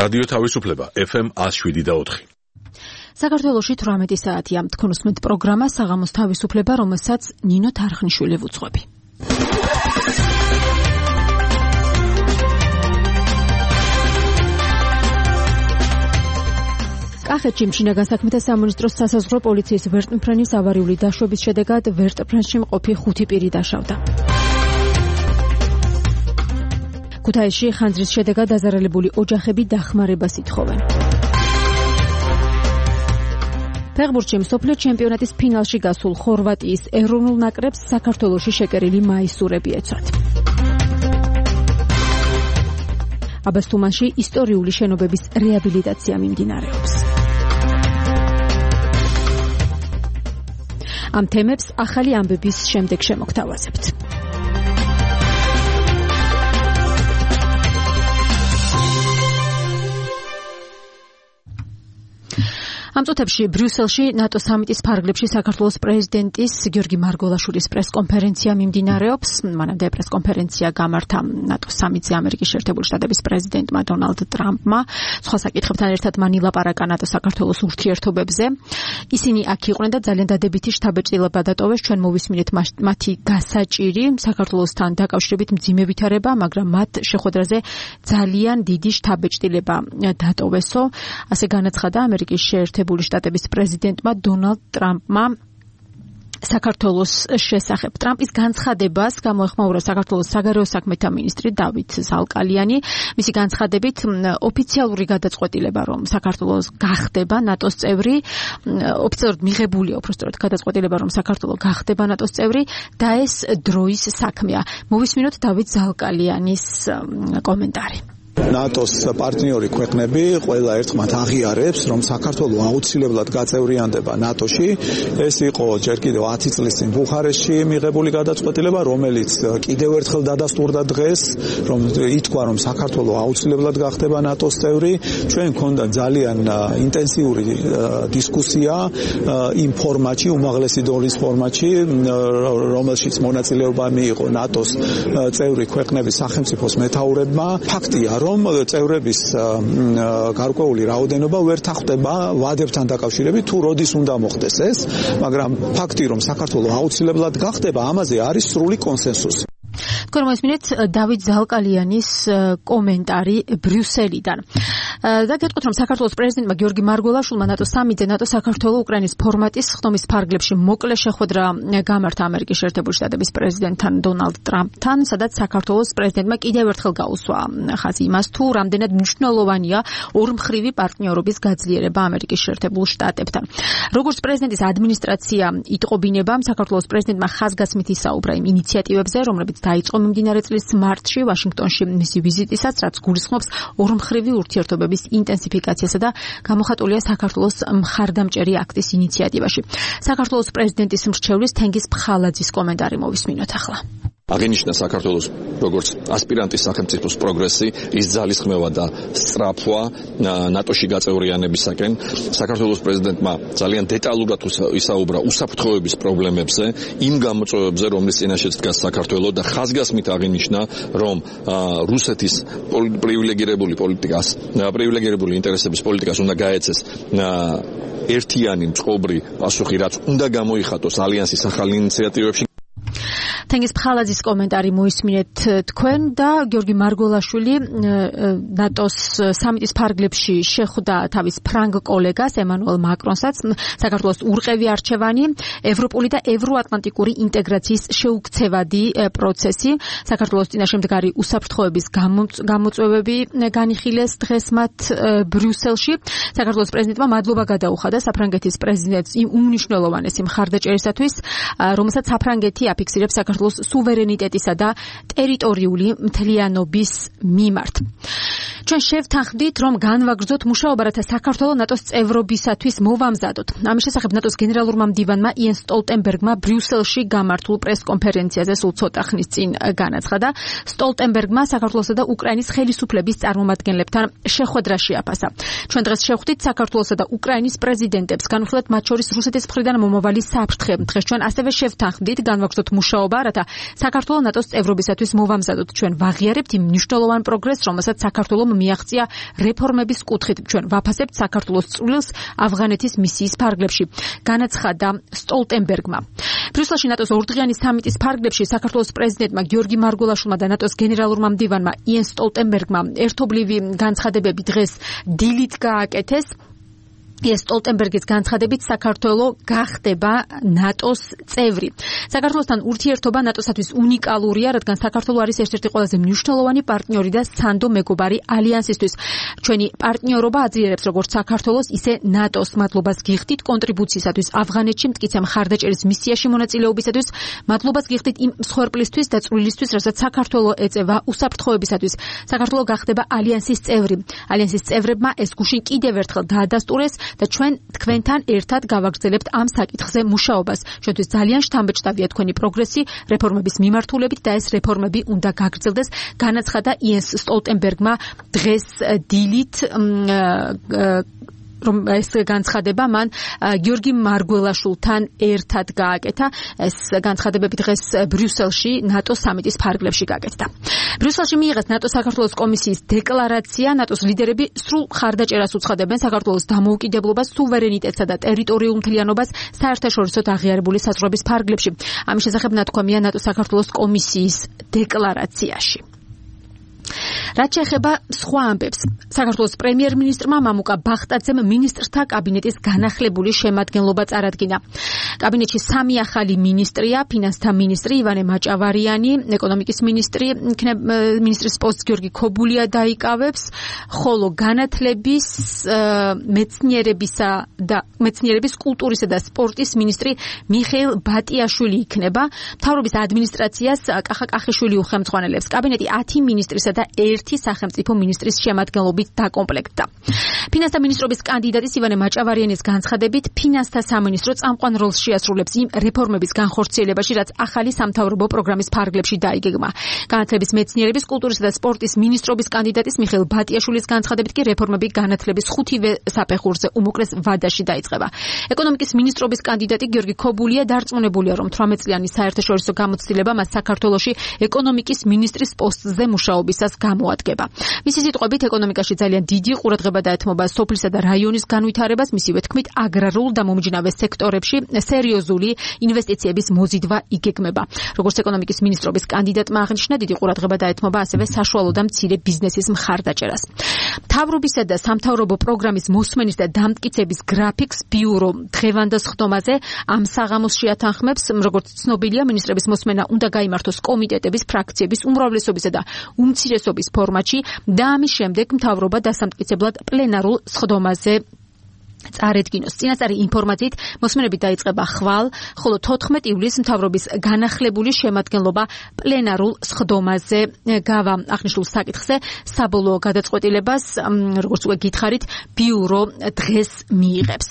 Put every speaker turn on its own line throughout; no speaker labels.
რადიო თავისუფლება FM 107.4.
საქართველოში 18 საათია. თქვენ უსმენთ პროგრამა საღამოს თავისუფლება, რომელსაც ნინო თარხნიშვილი ვუძღვები. კახეთში შინაგან საქმეთა სამინისტროს სასაზღვრო პოლიციის ვერტმფრენის ავარიული დაშვების შედეგად ვერტმფრენში მყოფი 5 პირი დაშავდა. ქუთაისში ხანძრის შედეგად დაზარალებული ოჯახები დახმარებას ითხოვენ. ფეხბურთში მსოფლიო ჩემპიონატის ფინალში გასულ ხორვატიის ეროვნულ ნაკრებს საქართველოში შეკერილი მაისურები ეცვათ. აბასთუმანში ისტორიული შენობების რეაბილიტაცია მიმდინარეობს. ამ თემებს ახალი ამბების შემდეგ შემოგთავაზებთ. ამ წუთებში ბრიუსელში ნატო სამიტის ფარგლებში საქართველოს პრეზიდენტის გიორგი მარგველაშვილის პრესკონფერენცია მიმდინარეობს. მანამდე პრესკონფერენცია გამართა ნატო სამიტზე ამერიკის შეერთებული შტატების პრეზიდენტმა დონალდ ტრამპმა. სხვა საკითხებთან ერთად მან ილაპარაკა ნატო საქართველოს ურთიერთობებზე. ისინი აქ იყვნენ და ძალიან დადებითი შთაბეჭდილება დატოვეს. ჩვენ მოვისმინეთ მათი გასაჭირი საქართველოსთან დაკავშირებით მძიმე ვითარება, მაგრამ მათ შეხვედრაზე ძალიან დიდი შთაბეჭდილება დატოვესო. ასე განაცხადა ამერიკის შეერთებული შტატების პრეზიდენტმა დონალდ ტრამპმა საქართველოს შესახებ. ტრამპის განცხადებას გამოეხმაურა საქართველოს საგარეო საქმეთა მინისტრი დავით ზალკალიანი. მისი განცხადებით ოფიციალური გადაწყვეტილება, რომ საქართველოს გახდება ნატოს წევრი, ოფიციალურად მიღებულია უბრალოდ გადაწყვეტილება, რომ საქართველო გახდება ნატოს წევრი და ეს დროის საქმეა. მოვისმინოთ დავით ზალკალიანის კომენტარი.
ნატოს პარტნიორი ქვეყნები ყველა ერთხმად აღიარებს, რომ საქართველო აუცილებლად გაწევრიანდება ნატოში. ეს იყო ჯერ კიდევ 10 წლის წინ ბუხარესტში მიღებული გადაწყვეტილება, რომელიც კიდევ ერთხელ დადასტურდა დღეს, რომ ითქვა, რომ საქართველო აუცილებლად გახდება ნატოს წევრი. ჩვენ გქონდა ძალიან ინტენსიური დისკუსია იმ ფორმატში, უმაღლესი დონის ფორმატში, რომელშიც მონაწილეობა მიიღო ნატოს წევრი ქვეყნების სახელმწიფოს მეთაურებმა. ფაქტია, რომ წევრების გარკვეული რაოდენობა ვერ თანხმდება ვადებთან დაკავშირებით, თუ როდის უნდა მოხდეს ეს, მაგრამ ფაქტი, რომ საქართველო აუცილებლად გახდება, ამაზე არის სრული კონსენსუსი.
თქვენ მოისმინეთ დავით ზალკალიანის კომენტარი ბრიუსელიდან. და გეტყვით, რომ საქართველოს პრეზიდენტმა გიორგი მარგველაშვილმა ნატოს სამიტზე ნატო საქართველო უკრაინის ფორმატის ხდომის ფარგლებში მოკლე შეხვედრა გამართა ამერიკის შეერთებული შტატების პრეზიდენტთან დონალდ ტრამპთან, სადაც საქართველოს პრეზიდენტმა კიდევ ერთხელ გაუსვა ხაზი იმას, თუ რამდენად მნიშვნელოვანია ორმხრივი პარტნიორობის გაძლიერება ამერიკის შეერთებულ შტატებთან. როგორც პრეზიდენტის ადმინისტრაცია იტყობინება, საქართველოს პრეზიდენტმა ხაზგასმით ისაუბრა იმ ინიციატივებზე, რომლებიც დაიწყო მიმდინარე წლის მარტში ვაშინგტონში მისი ვიზიტისას, რაც გულისხმობს ორმხრივი ურთიერთობების ინტენსიფიკაციასა და გამოხატულია საქართველოს მხარდამჭერი აქტის ინიციატივაში. საქართველოს პრეზიდენტის მრჩევლის თენგიზ ფხალაძის კომენტარი მოვისმინოთ ახლა.
აღინიშნა საქართველოს როგორც ასპირანტის სახელმწიფოს პროგრესი, ის ძალისხმევა და სწრაფვა ნატოში გაწევრიანებისაკენ. საქართველოს პრეზიდენტმა ძალიან დეტალურად ისაუბრა უსაფრთხოების პრობლემებზე, იმ გამოწვევებზე, რომლის წინაშეც დგას საქართველო და ხაზგასმით აღინიშნა, რომ რუსეთის პრივილეგირებული პოლიტიკას, პრივილეგირებული ინტერესების პოლიტიკას უნდა გაეცეს ერთიანი მწყობრი პასუხი, რაც უნდა გამოიხატოს ალიანსის ახალ ინიციატივებში.
თენგიზ ფხალაძის კომენტარი მოისმინეთ თქვენ და გიორგი მარგველაშვილი ნატოს სამიტის ფარგლებში შეხვდა თავის ფრანგ კოლეგას ემანუელ მაკრონსაც. საქართველოს ურყევი არჩევანი, ევროპული და ევროატლანტიკური ინტეგრაციის შეუქცევადი პროცესი, საქართველოს წინაშე მდგარი უსაფრთხოების გამოწვევები განიხილეს დღეს მათ ბრიუსელში. საქართველოს პრეზიდენტმა მადლობა გადაუხადა საფრანგეთის პრეზიდენტს იმ უმნიშვნელოვანესი მხარდაჭერისათვის, რომელსაც საფრანგეთი აფიქსირებს საქართველოს სუვერენიტეტისა და ტერიტორიული მთლიანობის მიმართ. ჩვენ შევთანხმდით, რომ განვაგრძოთ მუშაობა, რათა საქართველო ნატოს წევრობისათვის მოვამზადოთ. ამის შესახებ ნატოს გენერალურმა მდივანმა იენს სტოლტენბერგმა ბრიუსელში გამართულ პრესკონფერენციაზე სულ ცოტა ხნის წინ განაცხადა. სტოლტენბერგმა საქართველოსა და უკრაინის ხელისუფლების წარმომადგენლებთან შეხვედრა შეაფასა. ჩვენ დღეს შევხვდით საქართველოსა და უკრაინის პრეზიდენტებს, განვიხილეთ მათ შორის რუსეთის მხრიდან მომავალი საფრთხე. დღეს ჩვენ ასევე შევთანხმდით განვაგრძოთ მუშაობა, რათა საქართველო ნატოს წევრობისათვის მოვამზადოთ. ჩვენ ვაღიარებთ იმ მნიშვნელოვან პროგრესს, რომელსაც საქართველო მიაღწია რეფორმების კუთხით. ჩვენ ვაფასებთ საქართველოს წვლილს ავღანეთის მისიის ფარგლებში, განაცხადა სტოლტენბერგმა. ბრიუსელში ნატოს ორდღიანი სამიტის ფარგლებში საქართველოს პრეზიდენტმა გიორგი მარგველაშვილმა და ნატოს გენერალურმა მდივანმა იენს სტოლტენბერგმა ერთობლივი განცხადებები დღეს დილით გააკეთეს. სტოლტენბერგის განცხადებით საქართველო გახდება ნატოს წევრი. საქართველოსთან ურთიერთობა ნატოსათვის უნიკალურია, რადგან საქართველო არის ერთ-ერთი ყველაზე მნიშვნელოვანი პარტნიორი და სანდო მეგობარი ალიანსისთვის. ჩვენი პარტნიორობა აძლიერებს როგორც საქართველოს, ისე ნატოს მადლობას გიხდით კონტრიბუციისათვის ავღანეთში მტკიცე მხარდაჭერის მისიაში მონაწილეობისათვის, მადლობას გიხდით იმ მსხვერპლისთვის და წვლილისთვის, რასაც საქართველო ეწევა უსაფრთხოებისათვის. საქართველო გახდება ალიანსის წევრი. ალიანსის წევრებმა ეს გუშინ კიდევ ერთხელ დაადასტურეს და ჩვენ თქვენთან ერთად გავაგრძელებთ ამ საკითხზე მუშაობას. ჩვენთვის ძალიან შთამბეჭდავია თქვენი პროგრესი რეფორმების მიმართულებით და ეს რეფორმები უნდა გაგრძელდეს, განაცხადა იენს სტოლტენბერგმა დღეს დილით რომ ეს განცხადება მან გიორგი მარგველაშვილთან ერთად გააკეთა. ეს განცხადებები დღეს ბრიუსელში ნატოს სამიტის ფარგლებში გააკეთა. ბრიუსელში მიიღეს ნატო-საქართველოს კომისიის დეკლარაცია. ნატოს ლიდერები სრულ ხარდაჭერას უცხადებენ საქართველოს დამოუკიდებლობას, სუვერენიტეტსა და ტერიტორიულ მთლიანობას საერთაშორისოდ აღიარებული საზღვრების ფარგლებში. ამის შესახებ ნათქვამია ნატო-საქართველოს კომისიის დეკლარაციაში. რაც შეეხება სხვა ამბებს, საქართველოს პრემიერ-მინისტრმა მამუკა ბახტაძემ მინისტრთა კაბინეტის განახლებული შემადგენლობა წარადგინა. კაბინეტში 3 ახალი მინისტრია: ფინანსთა მინისტრი ივანე მაჭავარიანი, ეკონომიკის მინისტრის პოსტს გიორგი ქობულია დაიკავებს, ხოლო განათლების, მეცნიერების, კულტურისა და სპორტის მინისტრი მიხეილ ბატიაშვილი იქნება. მთავრობის ადმინისტრაციას კახა კახიშვილი უხელმძღვანელებს. კაბინეტი 10 მინისტრისა და 1 სახელმწიფო მინისტრის შემადგენლობით დაკომპლექტდა. ფინანსთა მინისტრობის კანდიდატის ივანე მაჭავარიანის განცხადებით, ფინანსთა სამინისტრო წამყვან როლს შეასრულებს იმ რეფორმების განხორციელებაში, რაც ახალი სამთავრობო პროგრამის ფარგლებში დაიგეგმა. განათლების, მეცნიერების, კულტურისა და სპორტის მინისტრობის კანდიდატის მიხეილ ბატიაშვილის განცხადებით კი რეფორმები განათლების 5-ვე საფეხურზე უმოკლეს ვადაში დაიწყება. ეკონომიკის მინისტრობის კანდიდატი გიორგი ქობულია დარწმუნებულია, რომ 18 წლიანი საერთაშორისო გამოცდილება მას საქართველოში ეკონომიკის მინისტრის პოსტზე მუშაობისას გამოადგება. მისი სიტყვებით, ეკონომიკაში ძალიან დიდი ყურადღება დაეთმობა სოფლისა და რაიონის განვითარებას, მისივე თქმით, აგრარულ და მომჯნავე სექტორებში სერიოზული ინვესტიციების მოზიდვა იგეგმება. როგორც ეკონომიკის მინისტრობის კანდიდატმა აღნიშნა, დიდი ყურადღება დაეთმობა ასევე საშუალო და მცირე ბიზნესის მხარდაჭერას. მთავრობისა და სამთავრობო პროგრამის მოსმენის და დამტკიცების გრაფიკს ბიურო დღევანდელ ხდომაზე ამ საღამოს შეათანხმებს. როგორც ცნობილია, მინისტრების მოსმენა უნდა გაიმართოს კომიტეტების, ფრაქციების უმრავლესობისა და უმცირესობის ფორმატში და ამის შემდეგ მთავრობა დასამტკიცებლად პლენარულ სხდომაზე წარედგინოს. წინასწარი ინფორმაციით მოსმენები დაიწყება ხვალ, ხოლო 14 ივლისს მთავრობის განახლებული შემადგენლობა პლენარულ სხდომაზე გავა. აღნიშნულ საკითხზე საბოლოო გადაწყვეტილებას, როგორც უკვე გითხარით, ბიურო დღეს მიიღებს.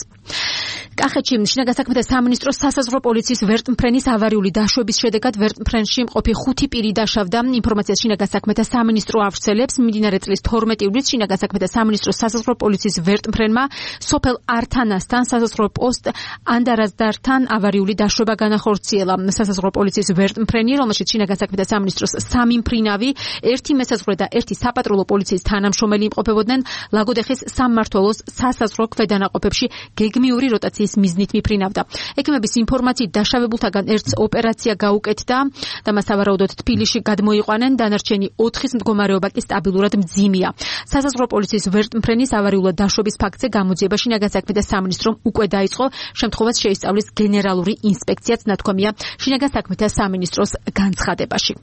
კახეთში შინაგან საქმეთა სამინისტროს სასაზღვრო პოლიციის ვერტმფრენის ავარიული დაშვების შედეგად ვერტმფრენში მყოფი 5 პირი დაშავდა. ინფორმაციას შინაგან საქმეთა სამინისტრო ავრცელებს. მიმდინარე წლის 12 ივლისს შინაგან საქმეთა სამინისტროს სასაზღვრო პოლიციის ვერტმფრენმა სოფელ ართანასთან სასაზღვრო პოსტ ანდარაზდართან ავარიული დაშვება განახორციელა. სასაზღვრო პოლიციის ვერტმფრენი, რომელშიც შინაგან საქმეთა სამინისტროს 3 მფრინავი, 1 მესაზღვრო და 1 საპატრულო პოლიციის თანამშრომელი იმყოფებოდნენ, ლაგოდეხის სამმართველოს სასაზღვრო ქვედანაყოფებში გეგმიური როტაციის მიზნით მიფრინავდა. ექიმების ინფორმაციით დაშავებულთაგან ერთს ოპერაცია გაუკეთდა და მას სავარაუდოდ თბილისში გადმოიყვანენ, დანარჩენი 4-ის მდგომარეობა კი სტაბილურად მძიმეა. სასაზღვრო პოლიციის ვერტმფრენის ავარიულად დაშვების ფაქტზე გამოძიება შინაგან საქმეთა სამინისტრომ უკვე დაიწყო. შემთხვევას შეისწავლის გენერალური ინსპექციაც, ნათქვამია შინაგან საქმეთა სამინისტროს განცხადებაში.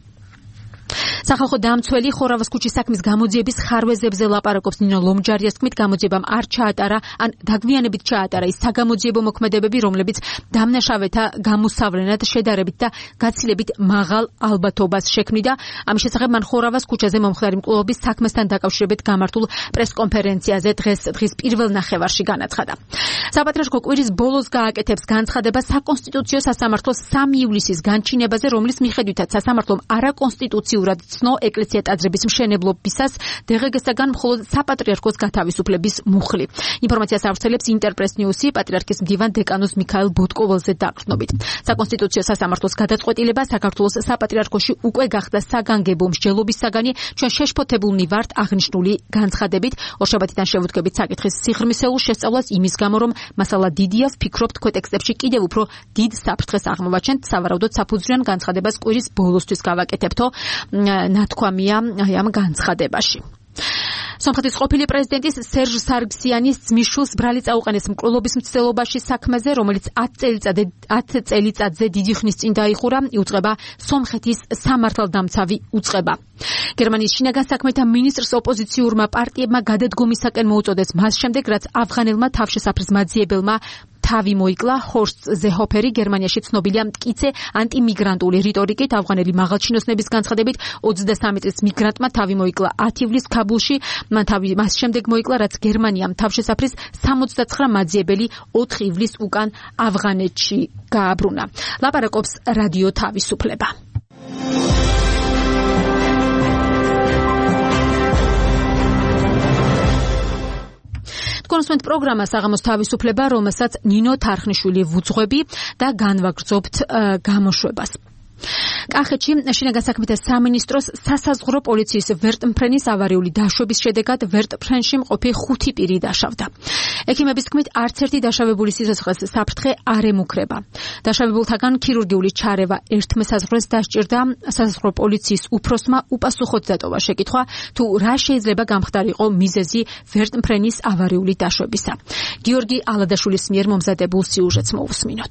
სახალხო დამცველი ხორავას ქუჩის საქმის გამოძიების ხარვეზებზე ლაპარაკობს ნინო ლომჯარიას თქმით, გამოძიებამ არ ჩაატარა ან დაგვიანებით ჩაატარა ის საგამოძიებო მოქმედებები, რომლებიც დამნაშავეთა გამოსავლენად შედარებით და გაცილებით მაღალ ალბათობას შექმნიდა. ამის შესახებ მან ხორავას ქუჩაზე მომხდარი მკვლელობის საქმესთან დაკავშირებით გამართულ პრესკონფერენციაზე დღის პირველ ნახევარში განაცხადა. საპატრიარქო კვირის ბოლოს გააკეთებს განცხადება საკონსტიტუციო სასამართლოს 3 ივლისის განჩინებაზე, რომლის მიხედვითაც სასამართლომ არაკონსტიტუციურად ცნო ეკლესია ტაძრების მშენებლობისას დღეგესაგან მხოლოდ საპატრიარქოს გათავისუფლების მუხლი. ინფორმაციას ავრცელებს ინტერპრეს ნიუსი პატრიარქის მდივან დეკანოს მიქაელ ბოტკოველზე დაყრდნობით. საკონსტიტუციო სასამართლოს გადაწყვეტილება საქართველოს საპატრიარქოში უკვე გახდა საგანგებო მსჯელობის საგანი, ჩვენ შეშფოთებულნი ვართ აღნიშნული განცხადებით. ორშაბათიდან შევუდგებით საკითხის სიღრმისეულ შესწავლას იმის გამო, რომ მასალა დიდია, ვფიქრობთ ქვეტექსტებში კიდევ უფრო დიდ საფრთხეს აღმოვაჩენთ, სავარაუდოდ საფუძვლიან განცხადებას კვირის ბოლოსთვის გავაკეთებთო, ნათქვამია ამ განცხადებაში. სომხეთის ყოფილი პრეზიდენტის სერჟ სარგსიანის ძმისშვილს ბრალი წაუყენეს მკვლელობის მცდელობაში საქმეზე, რომელიც 10 წელიწადზე დიდი ხნის წინ დაიხურა, იუწყება სომხეთის სამართალდამცავი უწყება. გერმანიის შინაგან საქმეთა მინისტრს ოპოზიციურმა პარტიებმა გადადგომისაკენ მოუწოდეს მას შემდეგ, რაც ავღანელმა თავშესაფრის მაძიებელმა თავი მოიკლა. ჰორსტ ზეჰოფერი გერმანიაში ცნობილია მტკიცე ანტიმიგრანტული რიტორიკით. ავღანელი მაღალჩინოსნების განცხადებით 23 წლის მიგრანტმა თავი მოიკლა 10 ივლისს ქაბულში. მან თავი მას შემდეგ მოიკლა, რაც გერმანიამ თავშესაფრის 69 მაძიებელი 4 ივლისს უკან ავღანეთში გააბრუნა. ლაპარაკობს რადიო თავისუფლება. კონსუმენტ პროგრამა საღამოს თავისუფლება, რომელსაც ნინო თარხნიშვილი ვუძღვები და განვაგრძობთ გამოშვებას. კახეთში შინაგან საქმეთა სამინისტროს სასაზღვრო პოლიციის ვერტმფრენის ავარიული დაშვების შედეგად ვერტმფრენში მყოფი 5 პირი დაშავდა. ექიმების თქმით, არც ერთი დაშავებული სიცოცხლეს საფრთხე არ ემუქრება. დაშავებულთაგან ქირურგიული ჩარევა ერთ მესაზღვრეს დასჭირდა. სასაზღვრო პოლიციის უფროსმა უპასუხოდ დატოვა შეკითხვა, თუ რა შეიძლება გამხდარიყო მიზეზი ვერტმფრენის ავარიული დაშვებისა. გიორგი ალადაშვილის მიერ მომზადებულ სიუჟეტს მოусმინოთ.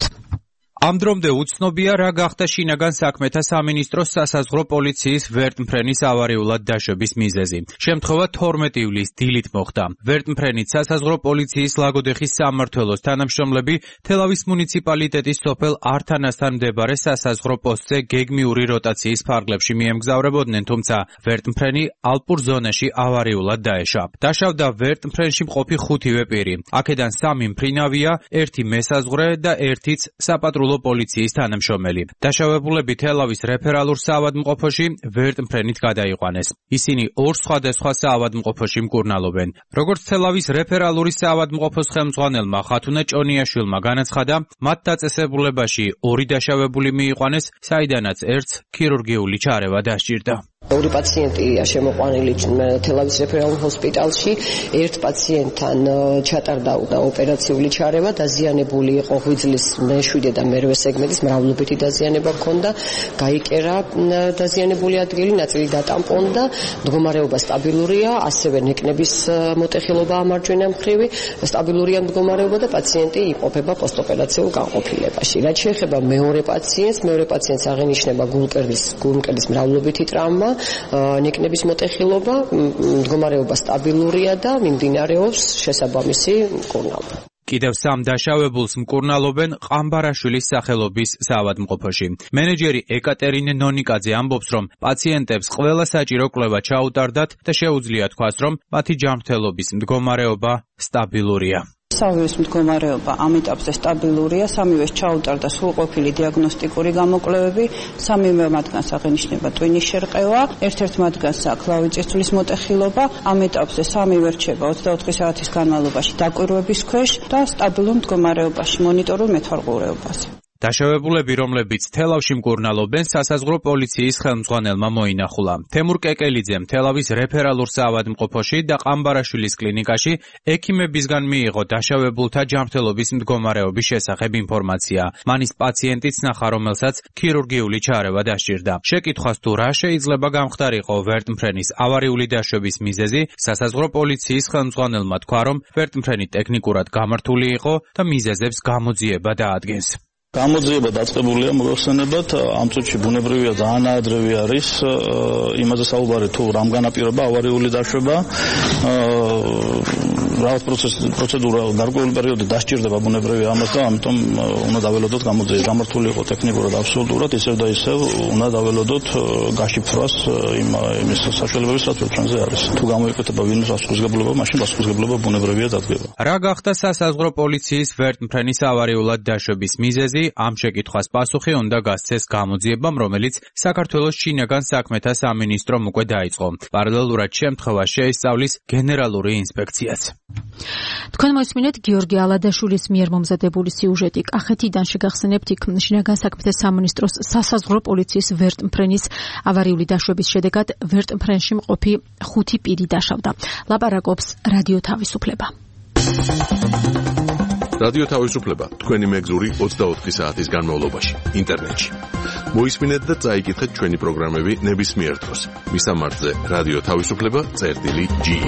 ამ დრომდე უცნობია, რა გახდა შინაგან საქმეთა სამინისტროს სასაზღვრო პოლიციის ვერტმფრენის ავარიულად დაშვების მიზეზი. შემთხვევა 12 ივლისს დილით მოხდა. ვერტმფრენით სასაზღვრო პოლიციის ლაგოდეხის სამმართველოს თანამშრომლები თელავის მუნიციპალიტეტის სოფელ ართანასთან მდებარე სასაზღვრო პოსტზე გეგმიური როტაციის ფარგლებში მიემგზავრებოდნენ, თუმცა ვერტმფრენი ალპურ ზონაში ავარიულად დაეშვა. დაშავდა ვერტმფრენში მყოფი 5-ვე პირი. აქედან 3 მფრინავია, 1 მესაზღვრე და 1-იც საპატრულო პოლიციის თანამშრომელი. დაშავებულები თელავის რეფერალურ საავადმყოფოში ვერტმფრენით გადაიყვანეს. ისინი 2 სხვადასხვა საავადმყოფოში მკურნალობენ. როგორც თელავის რეფერალური საავადმყოფოს ხელმძღვანელმა ხათუნა ჭონიაშვილმა განაცხადა, მათ დაწესებულებაში 2 დაშავებული მიიყვანეს, საიდანაც ერთს ქირურგიული ჩარევა დასჭირდა.
2 პაციენტია შემოყვანილი თელავის რეფერალურ ჰოსპიტალში. ერთ პაციენტთან ჩატარდა ოპერაციული ჩარევა, დაზიანებული იყო ღვიძლის მე-7 და მე-8 სეგმენტის მრავლობითი დაზიანება ჰქონდა, გაიკერა დაზიანებული ადგილი, ნაწილი დატამპონდა, მდგომარეობა სტაბილურია, ასევე ნეკნების მოტეხილობა ამარჯვენა მხრივი, სტაბილურია მდგომარეობა და პაციენტი იმყოფება პოსტოპერაციულ განყოფილებაში. რაც შეეხება მეორე პაციენტს აღინიშნება გულმკერდის მრავლობითი ტრავმა, ნეკნების მოტეხილობა, მდგომარეობა სტაბილურია და მიმდინარეობს შესაბამისი მკურნალობა.
კიდევ 3 დაშავებულს მკურნალობენ ყამბარაშვილის სახელობის საავადმყოფოში. მენეჯერი ეკატერინე ნონიკაძე ამბობს, რომ პაციენტებს ყველა საჭირო კვლევა ჩაუტარდათ და შეუძლია თქვას, რომ მათი ჯანმრთელობის მდგომარეობა სტაბილურია.
სამივეს მდგომარეობა ამ ეტაპზე სტაბილურია, სამივეს ჩაუტარდა სრულყოფილი დიაგნოსტიკური გამოკვლევები, სამივე მათგანს აღინიშნება ტვინის შერყევა, ერთ-ერთ მათგანს აქვს ლავიწისძვლის მოტეხილობა, ამ ეტაპზე სამივე რჩება 24 საათის განმავლობაში დაკვირვების ქვეშ და სტაბილურ მდგომარეობაში მონიტორულ მეთვალყურეობაზე.
დაშავებულები, რომლებიც თელავში მკურნალობენ, სასაზღვრო პოლიციის ხელმძღვანელმა მოინახულა. თემურ კეკელიძემ თელავის რეფერალურ საავადმყოფოში და ყამბარაშვილის კლინიკაში ექიმებისგან მიიღო დაშავებულთა ჯანმრთელობის მდგომარეობის შესახებ ინფორმაცია. მანის პაციენტიც ნახა, რომელსაც ქირურგიული ჩარევა დასჭირდა. შეკითხვას, თუ რა შეიძლება გამხდარიყო ვერტმფრენის ავარიული დაშვების მიზეზი, სასაზღვრო პოლიციის ხელმძღვანელმა თქვა, რომ ვერტმფრენი ტექნიკურად გამართული იყო და მიზეზებს გამოძიება დაადგენს.
გამოძიება დაწყებულია მოგხსენებათ, ამ წუთში ბუნებრივია ძალიან ადრევი არის იმაზე საუბარი, თუ რამ განაპირობა ავარიული დაშვება. მრავალ პროცედურა გარკვეული პერიოდი დასჭირდება ბუნებრივი ამას და ამიტომ უნდა დაველოდოთ გამართული იყო ტექნიკურად აბსოლუტურად ისევ და ისევ უნდა დაველოდოთ გაშიფრვას იმის საშუალებების საწოლ ჩვენზე არის. თუ გამოიკეთება ვინმეს პასუხისგებლობა, მაშინ პასუხისგებლობა ბუნებრივია დადგება.
რა გახდა სასაზღვრო პოლიციის ვერტმფრენის ავარიულად დაშვების მიზეზი? ამ შეკითხვას პასუხი უნდა გასცეს გამოძიებამ, რომელიც საქართველოს შინაგან საქმეთა სამინისტრომ უკვე დაიწყო. პარალელურად შემთხვევა შეისწავლის გენერალური ინსპექციაც.
თქვენ მოისმინეთ გიორგი ალადაშვილის მიერ მომზადებული სიუჟეტი. კახეთიდან შეგახსენებთ იქ შინაგან საქმეთა სამინისტროს სასაზღვრო პოლიციის ვერტმფრენის ავარიული დაშვების შედეგად ვერტმფრენში მყოფი 5 პირი დაშავდა. ლაპარაკობს რადიო თავისუფლება.
რადიო თავისუფლება თქვენი მეგზური 24 საათის განმავლობაში ინტერნეტში. მოისმინეთ და წაიკითხეთ ჩვენი პროგრამები ნებისმიერ დროს. მისამართზე რადიო თავისუფლება.ge.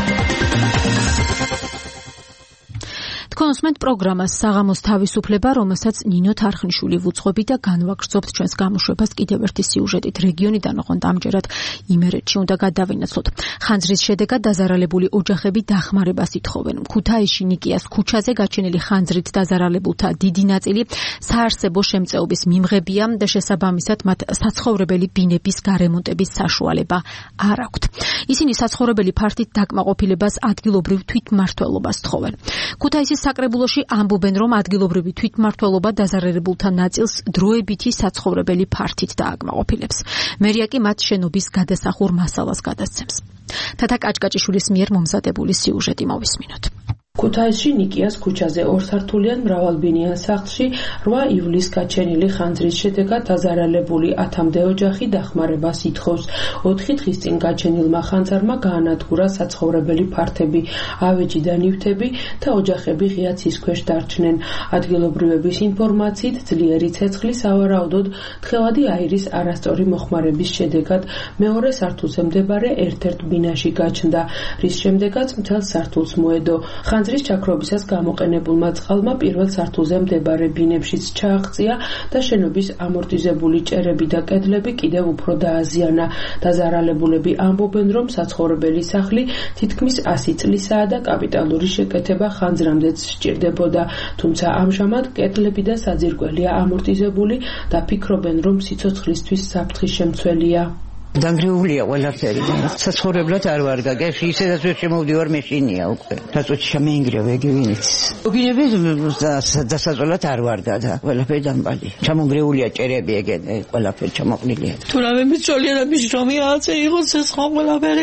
თქვენ უსმენთ პროგრამას საღამოს თავისუფლება, რომელსაც ნინო თარხნიშვილი ვუძღვები და განვაგრძობთ ჩვენს გამოშვებას კიდევ ერთი სიუჟეტით. რეგიონიდან ოღონდ ამჯერად იმერეთში უნდა გადავინაცვლოთ. ხანძრის შედეგად დაზარალებული ოჯახები დახმარებას ითხოვენ. ქუთაისში ნიკიას ქუჩაზე გაჩენილი ხანძრით დაზარალებულთა დიდი ნაწილი საარსებო შემწეობის მიმღებია და შესაბამისად მათ საცხოვრებელი ბინების გარემონტების საშუალება არ აქვთ. ისინი საცხოვრებელი ფართით დაკმაყოფილებას ადგილობრივ თვითმმართველობას თხოვენ. ქუთაისის საკრებულოში ამბობენ, რომ ადგილობრივი თვითმმართველობა დაზარალებულთა ნაწილს დროებითი საცხოვრებელი ფართით დააკმაყოფილებს. მერია კი მათ შენობის გადასახურ მასალას გადასცემს. თათა კაჭკაჭიშვილის მიერ მომზადებული სიუჟეტი მოვისმინოთ.
ქუთაისში ნიკიას ქუჩაზე ორსართულიან მრავალბინიან სახლში 8 ივლისს გაჩენილი ხანძრის შედეგად დაზარალებული 10-მდე ოჯახი დახმარებას ითხოვს. 4 დღის წინ გაჩენილმა ხანძარმა გაანადგურა საცხოვრებელი ფართები, ავეჯი და ნივთები და ოჯახები ღია ცის ქვეშ დარჩნენ. ადგილობრივების ინფორმაციით ძლიერი ცეცხლი სავარაუდოდ თხევადი აირის არასწორი მოხმარების შედეგად მეორე სართულზე მდებარე ერთ-ერთ ბინაში გაჩნდა, რის შემდეგაც მთელ სართულს მოედო. ხანძრის ჩაქრობისას გამოყენებულმა წყალმა პირველ სართულზე მდებარე ბინებშიც ჩააღწია და შენობის ამორტიზებული ჭერები და კედლები კიდევ უფრო დააზიანა. დაზარალებულები ამბობენ, რომ საცხოვრებელი სახლი თითქმის 100 წლისაა და კაპიტალური შეკეთება ხანძრამდეც სჭირდებოდა. თუმცა ამჟამად კედლები და საძირკველია ამორტიზებული და ფიქრობენ, რომ სიცოცხლისთვის საფრთხის შემცველია.
Dangreულია ყველაფერი. საცხოვრებლად არ ვარ გაგეში, ისედაც ვერ შემოვდივარ მეშინია უკვე. დაწოჩი შემეინგრევა ეგივინიც. ბინების დასაწოლად არ ვარ და ყველაფერი დამბალი. ჩამონგრეულია ჭერები ეგენ, ყველაფერი ჩამოყნილია.
თუ რამე მიწოლია და მის რომი ააწე იყოს ეს ხო ყველაფერი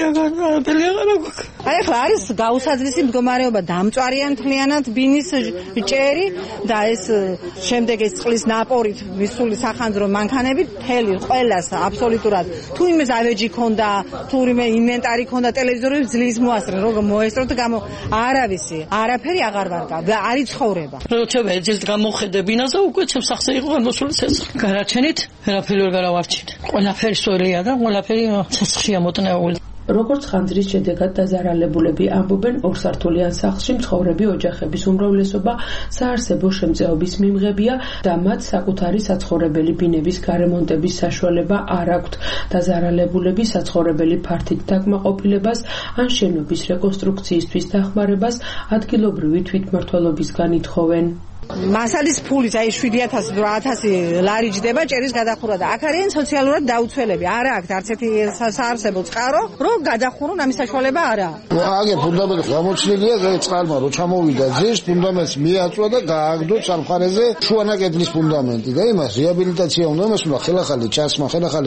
აღარ აქვს.
აი ახლა არის გაუსაძლისი მდგომარეობა, დამწვარიან მთლიანად ბინის ჭერი და ეს შემდეგ ეს წყლის ნაპორით მისული სახანძრო მანქანები მთელი ყველას აბსოლუტურად თუ იმეს ავეჯი ქონდა, თუ რიმე ინვენტარი ქონდა, ტელევიზორები ძლივს მოასწრე, როგორ მოესწროთ გამო არავისი, არაფერი აღარ ვარგა, არის ცხოვრება.
როცა ვეძილ გამოხედე ბინაზე უკვე ჩემს სახზე იყო გამოსული ცეცხლი. გარაჩენით, ვერაფერი ვერ გარავარჩით. ყველაფერი სწორია და ყველაფერი ცეცხლია მოტნეული.
როგორც ხანძრის შედეგად დაზარალებულები ამბობენ, ორსართულიან სახლში მცხოვრები ოჯახების უმრავლესობა საარსებო შემწეობის მიმღებია და მათ საკუთარი საცხოვრებელი ბინების გარემონტების საშუალება არ აქვთ. დაზარალებულები საცხოვრებელი ფართით დაკმაყოფილებას ან შენობის რეკონსტრუქციისთვის დახმარებას ადგილობრივი თვითმმართველობისგან ითხოვენ.
მასალის ფულით აი 7,000-8,000 ლარი ჯდება ჭერის გადახურვა და აქ არიან სოციალურად დაუცველები. არა აქვს არც ერთი საარსებო წყარო, რომ გადახურონ ამის საშუალება არა.
აგე ფუნდამენტი გამოჩნილია წყალმა რო ჩამოვიდა ძირს, ფუნდამენტს მიაწვა და გააგდო სამხარეზე შუანაკედლის ფუნდამენტი და იმას რეაბილიტაცია უნდა, იმას უნდა ხელახალი ჩასმა, ხელახალი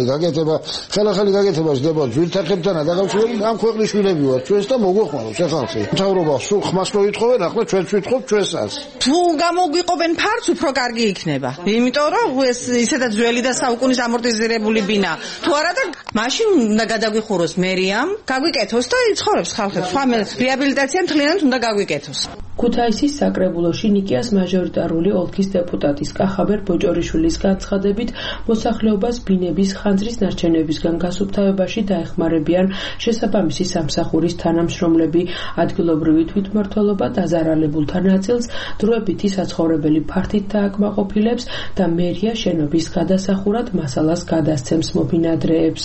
გაკეთება ხდება ძვირთახებთან დაკავშირებით. ამ ქვეყნის შვილები ვართ ჩვენს და მოგვეხმაროს ახალხი. მთავრობა სულ ხმას რო ითხოვენ, ახლა ჩვენც ვითხოვთ ჩვენსაც.
თუ მოგიყვებენ ფარც უფრო კარგი იქნება. იმიტომ რომ ეს ისედაც ძველი და საუკუნის ამორტიზირებული ბინა. თუ არა და მაშინ უნდა გადაგვიხუროს მერიამ, გაგვიკეთოს და იცხოვრებს ხალხებს. სხვა რეაბილიტაცია მთლიანად უნდა გაგვიკეთოს.
ქუთაისის საკრებულოში ნიკიას მაჟორიტარული ოლქის დეპუტატის კახაბერ ბოჭორიშვილის განცხადებით, მოსახლეობას ბინების ხანძრის ნარჩენებისგან გასუფთავებაში დაეხმარებიან შესაბამისი სამსახურის თანამშრომლები. ადგილობრივი თვითმმართველობა დაზარალებულთა ნაწილს დროებითი საცხოვრებელი ფართით დააკმაყოფილებს და მერია შენობის გადასახურად მასალას გადასცემს მობინადრეებს.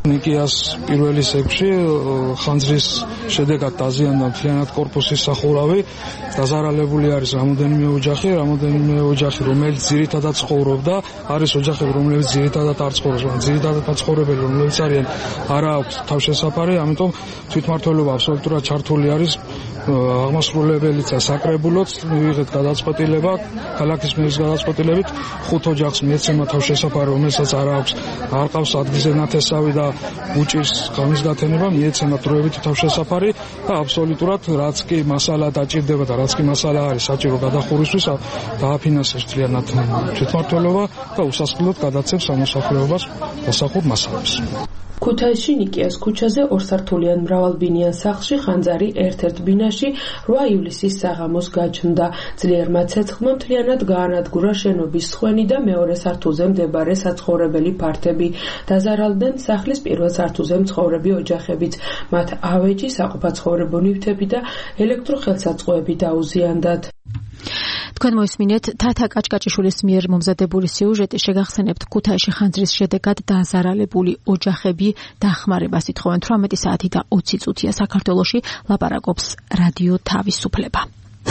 ნიკიას პირველი სექში ხანძრის შედეგად დაზიანდა მთლიანად კორპუსის სახურავი, დაზარალებული არის რამდენიმე ოჯახი, რომელიც ძირითადად ცხოვრობდა, არის ოჯახები, რომლებიც ძირითადად არ ცხოვრობს, მაგრამ ძირითადად მაცხოვრებელი, რომლებიც არიან, არა აქვს თავშესაფარი, ამიტომ თვითმმართველობა აბსოლუტურად ჩართული არის აღმასრულებელიც და საკრებულოც მივიღეთ გადაწყვეტილება ქალაქის მერის გადაწყვეტილებით 5 ოჯახს მიეცემა თავშესაფარი, რომელსაც არ აქვს, არ ყავს ადგილზე ნათესავი და უჭირს ღამის გათენება, მიეცემა დროებით თავშესაფარი და აბსოლუტურად რაც კი მასალა დაჭირდება და რაც კი მასალა არის საჭირო გადახურვისთვის დააფინანსებს მთლიანად თვითმმართველობა და უსასყიდლოდ გადაცემს სამოსახლეობას მოსახურ მასალებს.
ქუთაისში ნიკიას ქუჩაზე ორსართულიან მრავალბინიან სახლში ხანძარი ერთ-ერთ ბინაში 8 ივლისის საღამოს გაჩნდა. ძლიერმა ცეცხლმა მთლიანად გაანადგურა შენობის სხვენი და მეორე სართულზე მდებარე საცხოვრებელი ფართები. დაზარალდნენ სახლის პირველ სართულზე მცხოვრები ოჯახებიც. მათ ავეჯი, საყოფაცხოვრებო ნივთები და ელექტროხელსაწყოები დაუზიანდათ.
თქვენ მოისმინეთ თათა კაჭკაჭიშვილის მიერ მომზადებული სიუჟეტი. შეგახსენებთ, ქუთაისში ხანძრის შედეგად დაზარალებული ოჯახები დახმარებას ითხოვენ. 18 საათი და 20 წუთია საქართველოში ლაპარაკობს რადიო თავისუფლება.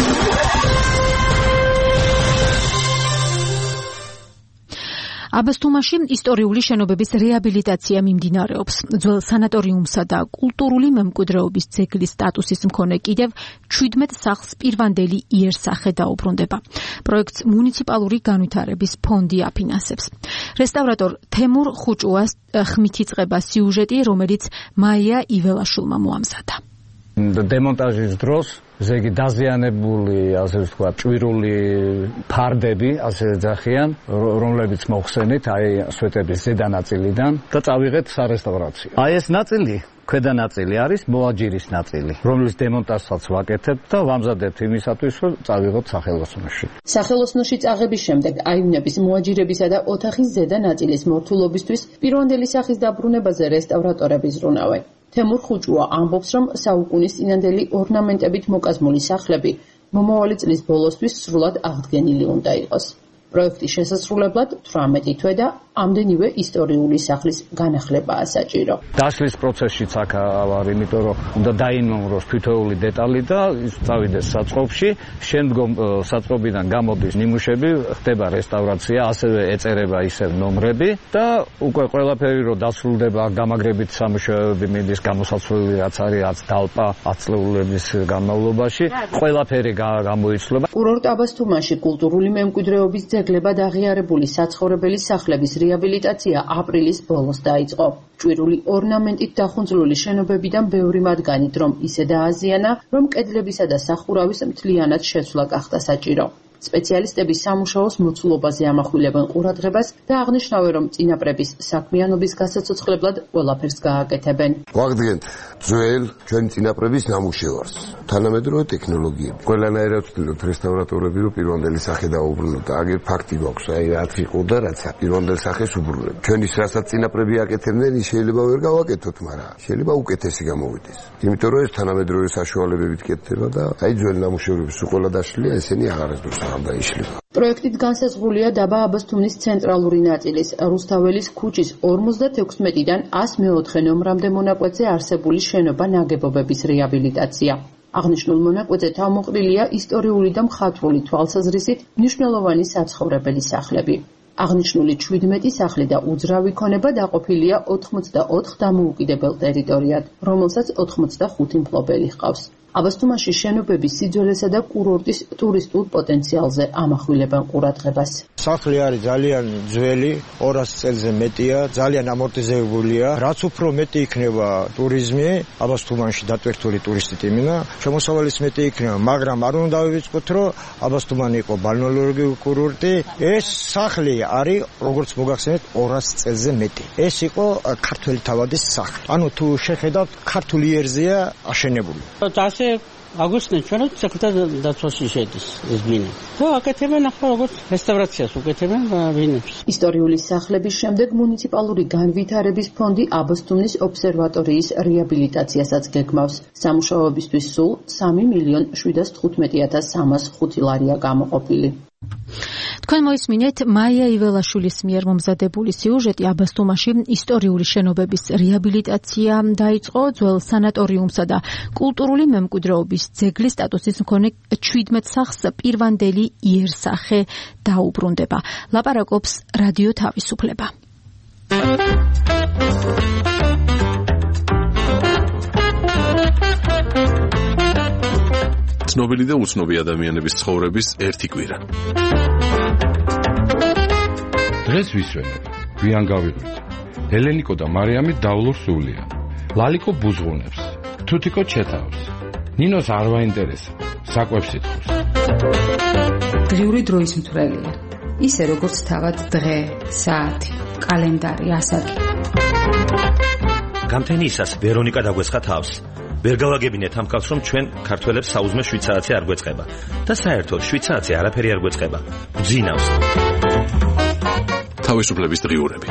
აბასთუმანში ისტორიული შენობების რეაბილიტაცია მიმდინარეობს. ძველ სანატორიუმსა და კულტურული მემკვიდრეობის ძეგლის სტატუსის მქონე კიდევ 17 სახლს პირვანდელი იერსახე დაუბრუნდება. პროექტს მუნიციპალური განვითარების ფონდი აფინანსებს. რესტავრატორ თემურ ხუჭუას ხმით იწყება სიუჟეტი, რომელიც მაია იველაშვილმა მოამზადა.
დემონტაჟის დროს ზეგი დაზიანებული, ასე ვთქვათ, ჭვირული ფარდები, ასე ეძახიან, რომლებიც მოხსენით აი სვეტების ზედა ნაწილიდან და წავიღეთ სარესტავრაციო. აი ეს ნაწილი, ქვედა ნაწილი არის მოაჯირის ნაწილი, რომლის დემონტაჟსაც ვაკეთებთ და ვამზადებთ იმისათვის, რომ წავიღოთ სახელოსნოში.
სახელოსნოში წაღების შემდეგ აივნების, მოაჯირებისა და ოთახის ზედა ნაწილის მორთულობისთვის პირვანდელი სახის დაბრუნებაზე რესტავრატორები ზრუნავენ. თემურ ხუჭუა ამბობს, რომ საუკუნის წინანდელი ორნამენტებით მოკაზმული სახლები მომავალი წლის ბოლოსთვის სრულად აღდგენილი უნდა იყოს. პროექტის შესასრულებლად 18 თვე და ამდენივე ისტორიული სახლის განახლებაა საჭირო.
დაშლის პროცესშიც აქ ვარ, იმიტომ რომ უნდა დაინომროს თითოეული დეტალი და წავიდეს საწყობში, შემდგომ საწყობიდან გამოდის ნიმუშები, ხდება რესტავრაცია, ასევე ეწერება ისევ ნომრები და უკვე ყველაფერი რომ დასრულდება, გამაგრებით სამუშაოები მიდის, გამოსაცვლელი რაც არის, რაც დალპა ათწლეულების განმავლობაში, ყველაფერი გამოიცვლება.
კურორტ აბასთუმანში კულტურული მემკვიდრეობის ძეგლებად აღიარებული საცხოვრებელი სახლების რეაბილიტაცია აპრილის ბოლოს დაიწყო. ჭვირული ორნამენტით დახუნძლული შენობებიდან ბევრი მათგანი დრომ ისე დააზიანა, რომ კედლებისა და სახურავის მთლიანად შეცვლა გახდა საჭირო. სპეციალისტები სამუშაოს მოცულობაზე ამახვილებენ ყურადღებას და აღნიშნავენ, რომ წინაპრების საქმიანობის გასაცოცხლებლად ყველაფერს გააკეთებენ.
ვაღდგენთ ძველ ჩვენი წინაპრების ნამუშევარს, თანამედროვე ტექნოლოგიები. ყველანაირად ვცდილობთ რესტავრატორები, რომ პირვანდელი სახე დაუბრუნოთ. აგერ ფაქტი გვაქვს, აი რაც იყო და რაცა პირვანდელ სახეს უბრუნებთ. ჩვენის რასაც წინაპრები აკეთებდნენ, ის შეიძლება ვერ გავაკეთოთ, მაგრამ შეიძლება უკეთესი გამოვიდეს. იმიტომ რომ ეს თანამედროვე საშუალებებით კეთდება და აი ძველი ნამუშევრების უყოლა დაშლილია, ესენი აღარასდროს
პროექტით განსაზღვრულია დაბა აბასთუმნის ცენტრალური ნაწილის რუსთაველის ქუჩის 56-დან 104 ნომრამდე მონაკვეთზე არსებული შენობა-ნაგებობების რეაბილიტაცია. აღნიშნულ მონაკვეთზე თავმოყრილია ისტორიული და მხატვრული თვალსაზრისით მნიშვნელოვანი საცხოვრებელი სახლები. აღნიშნული 17 სახლი და უძრავი ქონება დაყოფილია 84 დამოუკიდებელ ტერიტორიად, რომელსაც 85 მფლობელი ჰყავს. აბასთუმანში შენობების სიძველესა და კურორტის ტურისტულ პოტენციალზე ამახვილებენ ყურადღებას.
სახლი არის ძალიან ძველი, 200 წელზე მეტია, ძალიან ამორტიზებულია. რაც უფრო მეტი იქნება ტურიზმი, აბასთუმანში დატვირთული ტურისტით იმინა, შემოსავალიც მეტი იქნება, მაგრამ არ უნდა დავივიწყოთ, რომ აბასთუმანი იყო ბალნეოლოგიური კურორტი. ეს სახლი არის, როგორც მოგახსენეთ, 200 წელზე მეტი. ეს იყო ქართველი თავადის სახლი. ანუ თუ შეხედავთ, ქართული იერზეა აშენებული.
აგვესწრნენ ჩვენც საქმეთა დაცვაში შედის ეს ბინი. და აკეთებენ ახლა როგორც რესტავრაციას უკეთებენ ბინებს.
ისტორიული სახლების შემდეგ მუნიციპალური განვითარების ფონდი აბასთუმნის ობსერვატორიის რეაბილიტაციასაც გეგმავს. სამუშაოებისთვის სულ 3,715,305 ლარია გამოყოფილი.
თქვენ მოისმინეთ მაია იველაშვილის მიერ მომზადებული სიუჟეტი აბასთუმაში ისტორიული შენობების რეაბილიტაცია დაიწყო ძველ სანატორიუმსა და კულტურული მემკვიდრეობის ძეგლის სტატუსის მქონე 17 სახლს პირვანდელი იერსახე დაუბრუნდება. ლაპარაკობს რადიო თავისუფლება.
ცნობილი და უცნობი ადამიანების ცხოვრების ერთი კვირა.
დღეს ვისვენებ, გვიან გავიღვიძ. ელენიკო და მარიამი დავლურ სულია. ლალიკო ბუზღუნებს, თუთიკო ჩეთავს. ნინოს არ ვაინტერესებს, საკვებს ითხოვს.
დღიური დროის მთვრელია. ისე როგორც თავად დღე, საათი, კალენდარი, ასაკი.
გამთენიისას ვერონიკა დაგვესხა თავს. ვერ გავაგებინეთ ამ კაცს, რომ ჩვენ ქართველებს საუზმე 7 საათზე არ გვეწყება და საერთოდ 7 საათზე არაფერი არ გვეწყება. გძინავს.
თავისუფლების დღიურები.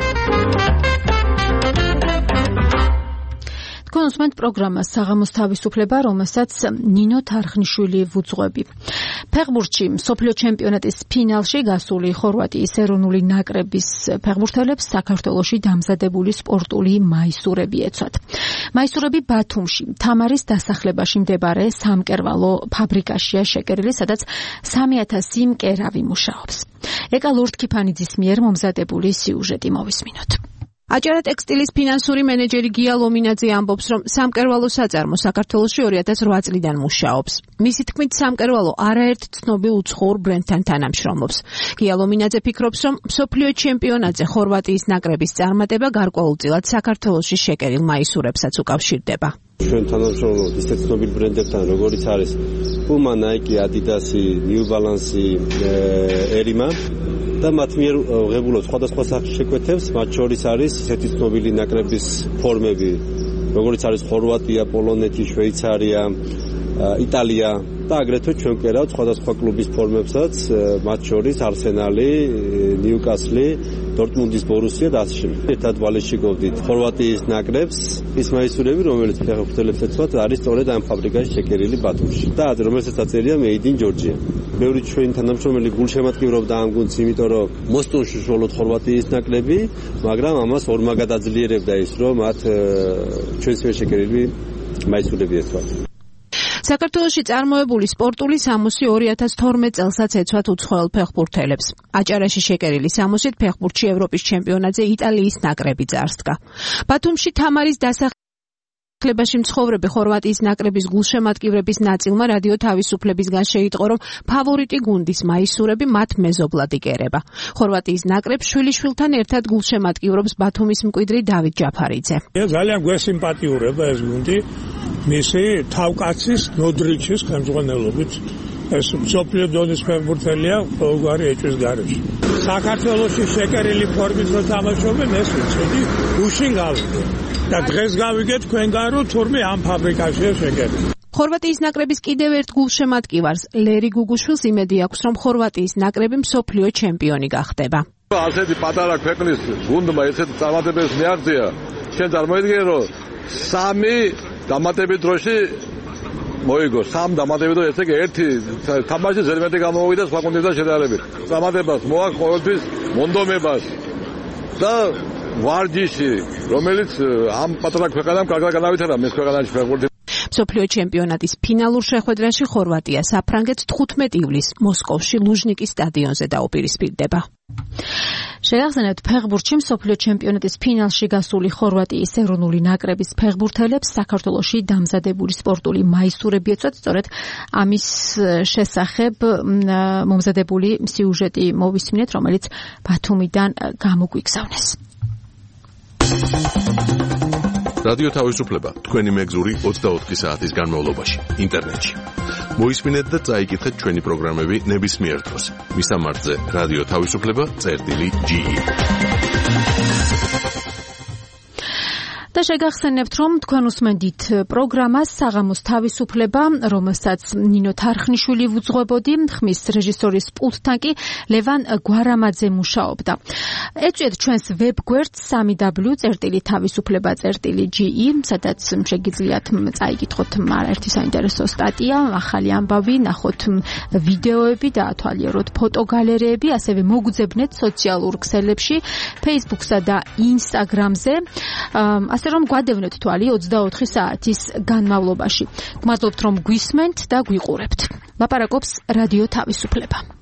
თქვენ უსმენთ პროგრამას საღამოს თავისუფლება, რომელსაც ნინო თარხნიშვილი ვუძღვები. ფეხბურთში მსოფლიო ჩემპიონატის ფინალში გასული ხორვატიის ეროვნული ნაკრების ფეხბურთელებს საქართველოში დამზადებული სპორტული მაისურები ეცვათ. მაისურები ბათუმში, თამარის დასახლებაში მდებარე სამკერვალო ფაბრიკაშია შეკერილი, სადაც 3000 მკერავი მუშაობს. ეკა ლურდ-ქიფანიძის მიერ მომზადებული სიუჟეტი მოვისმინოთ.
აჭარა ტექსტილის ფინანსური მენეჯერი გია ლომინაძე ამბობს, რომ სამკერვალო საწარმო საქართველოში 2008 წლიდან მუშაობს. მისი თქმით, სამკერვალო არაერთ ცნობილ უცხოურ ბრენდთან თანამშრომლობს. გია ლომინაძე ფიქრობს, რომ მსოფლიო ჩემპიონატზე ხორვატიის ნაკრების წარმატება გარკვეულწილად საქართველოში შეკერილ მაისურებსაც უკავშირდება.
ჩვენ თანამშრომლობთ ისეთ ცნობილ ბრენდებთან, როგორიც არის Puma, Nike, Adidas, New Balance, Erima და მათ მიერ ღებულობ სხვადასხვა შეკვეთებს, მათ შორის არის ისეთი ცნობილი ნაკრების ფორმები, როგორიც არის ხორვატია, პოლონეთი, შვეიცარია, იტალია და აგრეთვე ჩვენ ვკერავთ სხვადასხვა კლუბის ფორმებსაც, მათ შორის არსენალი, ნიუკასლი, დორტმუნდის ბორუსია და ასე შემდეგ. ერთად ვალეში გოვდით ხორვატიის ნაკრებს, ის მაისურები, რომელიც ფეხბურთელებს ეცვათ, არის სწორედ ამ ფაბრიკაში შეკერილი ბათუმში. და რომელსაც აწერია Made in Georgia. ბევრი ჩვენი თანამშრომელი გულშემატკივრობდა ამ გუნდს, იმიტომ რომ მოსტონში უშუალოდ ხორვატიის ნაკრები, მაგრამ ამას ორმაგად აძლიერებდა ის, რომ მათ ჩვენს მიერ შეკერილი მაისურები ეცვათ.
საქართველოში წარმოებული სპორტული სამოსი 2012 წელსაც ეცვათ უცხოელ ფეხბურთელებს. აჭარაში შეკერილი სამოსით ფეხბურთში ევროპის ჩემპიონატზე იტალიის ნაკრები წარსდგა. ბათუმში თამარის დასახლებაში მცხოვრები ხორვატიის ნაკრების გულშემატკივრების ნაწილმა რადიო თავისუფლებისგან შეიტყო, რომ ფავორიტი გუნდის მაისურები მათ მეზობლად იკერება. ხორვატიის ნაკრებს შვილიშვილთან ერთად გულშემატკივრობს ბათუმის მკვიდრი დავით ჯაფარიძე.
ძალიან გვესიმპათიურება ეს გუნდი. მისი თავკაცის ნოდრიჩის ხელმძღვანელობით ეს მსოფლიო დონის ფეხბურთელია ყოველგვარი ეჭვის გარეშე. საქართველოში შეკერილი ფორმით რო თამაშობენ, ეს ვიცოდი, უშინ გავიგე. და დღეს გავიგე თქვენგან, რომ თურმე ამ ფაბრიკაშია შეკერილი.
ხორვატიის ნაკრების კიდევ ერთ გულშემატკივარს ლერი გუგუშვილს იმედი აქვს, რომ ხორვატიის ნაკრები მსოფლიო ჩემპიონი გახდება.
ასეთი პატარა ქვეყნის გუნდმა ესეთი წარმატებებს მიაღწია, შენ წარმოიდგინე, რომ 3 დამატებით დროში მოიგო 3 დამატებით დრო ესე იგი ერთი თამაში ზედმეტი გამოვიდა სხვა გუნდებთან შედარებით. წარმატებას მოაქვს ყოველთვის მონდომებას და ვარჯიში, რომელიც ამ პატარა ქვეყანამ კარგად განავითარა მის ქვეყანაში ფეხბურთი.
მსოფლიო ჩემპიონატის ფინალურ შეხვედრაში ხორვატია საფრანგეთს 15 ივლისს მოსკოვში ლუჟნიკის სტადიონზე დაუპირისპირდება.
შეახსენებთ, ფეხბურთში მსოფლიო ჩემპიონატის ფინალში გასული ხორვატიის ეროვნული ნაკრების ფეხბურთელებს საქართველოში დამზადებული სპორტული მაისურები ეცვათ. სწორედ ამის შესახებ მომზადებული სიუჟეტი მოვისმინეთ, რომელიც ბათუმიდან გამოგვიგზავნეს.
რადიო თავისუფლება თქვენი მეგზური 24 საათის განმავლობაში ინტერნეტში. მოისმინეთ და წაიკითხეთ ჩვენი პროგრამები ნებისმიერ დროს. მისამართზე რადიო თავისუფლება წერტილი.ge.
და და შეგახსენებთ, რომ თქვენ უსმენთ პროგრამას საღამოს თავისუფლება, რომელსაც ნინო თარხნიშვილი ვუძღვებოდი, ხმის რეჟისორის პულტთან კი ლევან გვარამაძე მუშაობდა. ეწვიეთ ჩვენს ვებგვერდს www.თავისუფლება.ge, სადაც შეგიძლიათ წაიკითხოთ არაერთი საინტერესო სტატია, ახალი ამბავი, ნახოთ ვიდეოები და ათვალიეროთ ფოტოგალერეები, ასევე მოგძებნეთ სოციალურ ქსელებში, Facebook-სა და Instagram-ზე, ასე რომ გვადევნეთ თვალი 24 საათის განმავლობაში. გმადლობთ, რომ გვისმენთ და გვიყურებთ. ლაპარაკობს რადიო თავისუფლება.